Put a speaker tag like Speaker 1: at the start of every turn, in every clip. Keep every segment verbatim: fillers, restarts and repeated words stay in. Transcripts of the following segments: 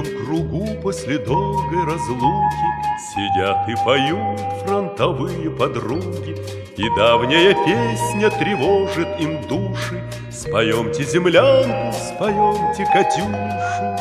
Speaker 1: тесном кругу после долгой разлуки сидят и поют фронтовые подруги, и давняя песня тревожит им души. Споемте землянку, споемте Катюшу.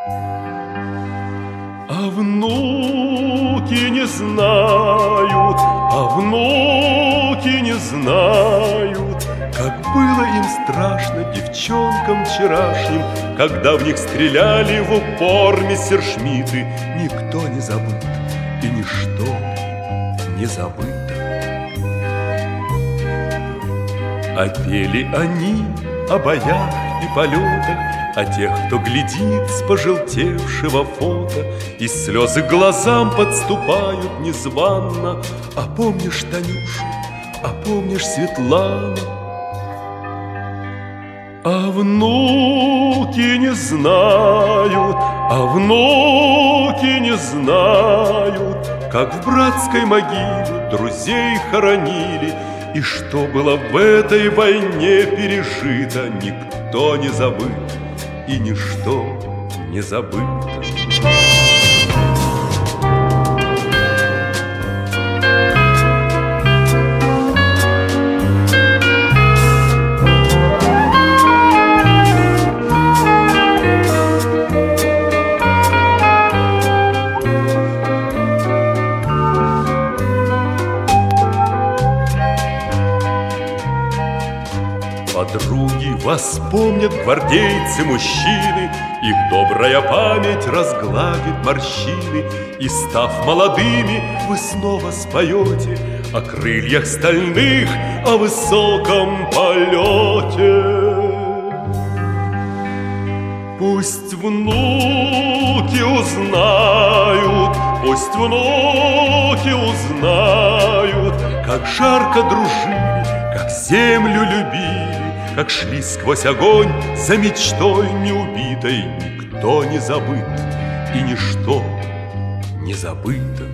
Speaker 1: А внуки не знают, а внуки не знают, как было им страшно девчонкам вчерашним, когда в них стреляли в упор мессершмитты. Никто не забыт и ничто не забыто. А пели они о боях и полетах, о тех, кто глядит с пожелтевшего фото, и слезы к глазам подступают незванно. А помнишь Танюшу, а помнишь Светлану? А внуки не знают, а внуки не знают, как в братской могиле друзей хоронили, и что было в этой войне пережито. Никто не забыт и ничто не забыто. Подруги вас помнят, гвардейцы-мужчины, их добрая память разгладит морщины, и, став молодыми, вы снова споете о крыльях стальных, о высоком полете. Пусть внуки узнают, пусть внуки узнают, как жарко дружили, как землю любили, как шли сквозь огонь за мечтой неубитой. Никто не забыт и ничто не забыто.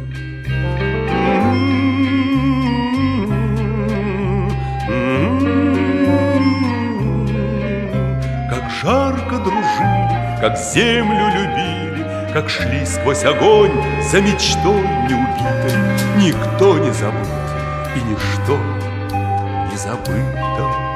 Speaker 1: Как жарко дружили, как землю любили, как шли сквозь огонь за мечтой неубитой. Никто не забыт и ничто не забыто.